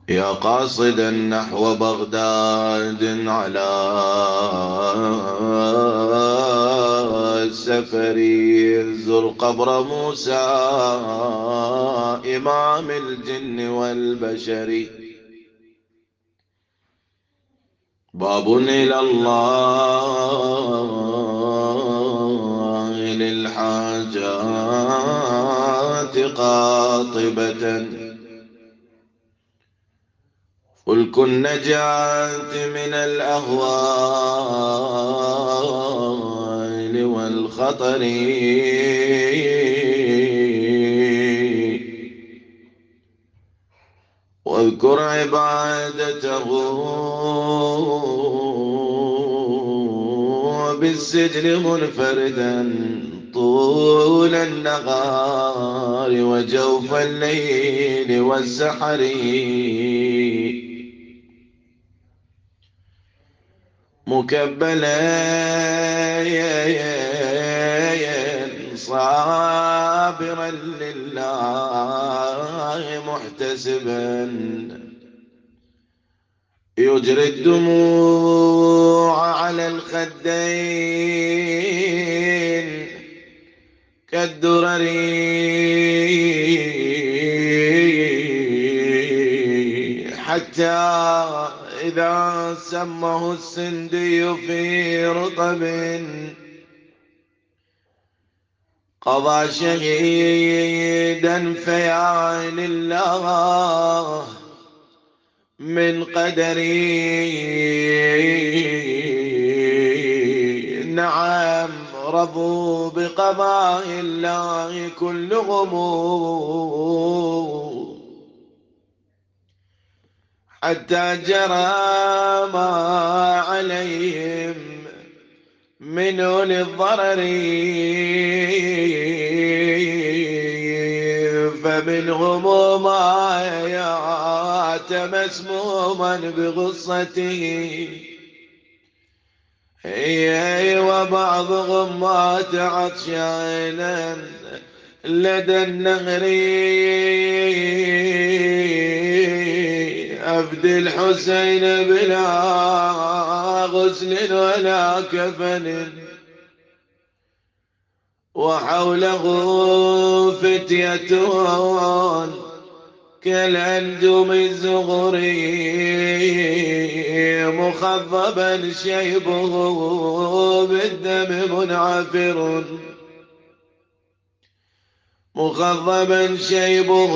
يا قاصدا نحو بغداد على السفر، زر قبر موسى إمام الجن والبشر. باب إلى الله للحاجات قاطبة، فلك النجاة من الأهوال والخطر. واذكر عبادته بالسجن منفردا طول النهار وجوف الليل والسحر، مكبلا صابرا لله محتسبا، يجري الدموع على الخدين كالدرر، حتى إذا سمه السندي في رطب قضى شهيدا فيا لله من قدري. نعم رضوا بقضاء الله كلهم، حتى جرى ما عليهم من أولي الضرر، فمنهم ما يات مسموما بغصته، وبعضهم مات عطشانا لدى النهر. أفدي الحسين بلا غسل ولا كفن، وحوله فتية كالأنجم الزغري، مخضبا شيبه بالدم منعفر، مخضبا شيبه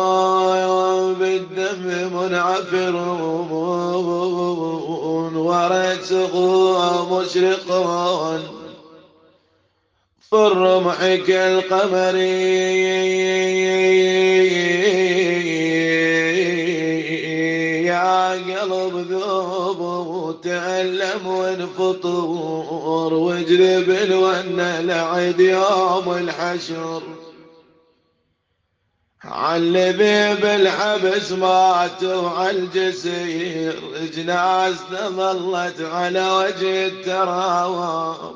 بالدم منعفر، ورأسه مشرق في الرمح كالقمر، يا قلب ذوب تألم وانفطور، واجذب الون لعد يوم الحشر. عالذي بالحبس ماتوا عالجسير، جنازته ظلت على وجه التراب،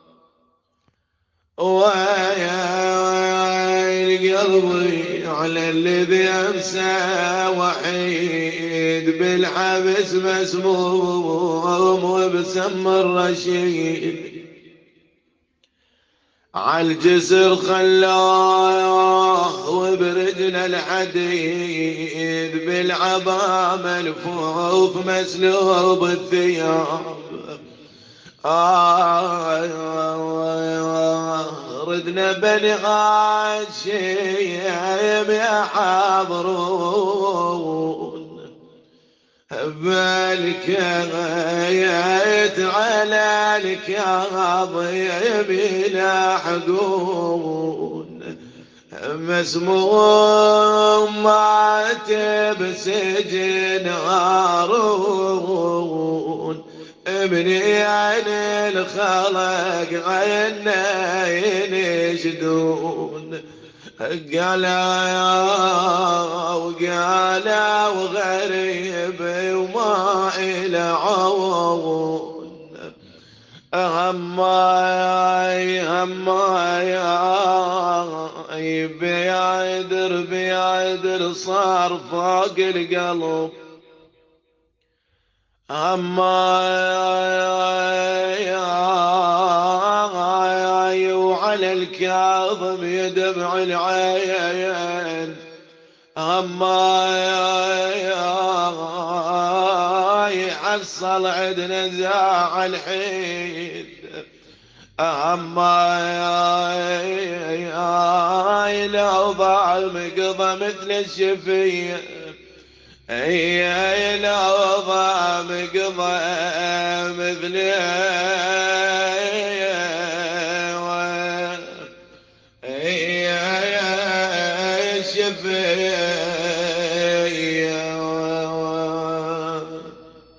ويا قلبي على الذي أمسى وحيد بالحبس مسموم وبسم الرشيد، عالجسر خلاه وبرجل الحديد، بالعبا ملفوف مسلوب الثياب. ردنا بني هاشم يحاضرون، بالكايت على الكاظم يلاحقون، مسموم مات بسجن هارون، ابني عن الخلق عنا ينشدون، قالا وغريب وما إلى عون، هماي بيعدر صار فوق القلب. أما وعلى الكاظم يدمع العين. أما يحصل عندنا زاع الحين. أما لو ضاع مقضى مثل الشفية، لو ضاع مقضى مثل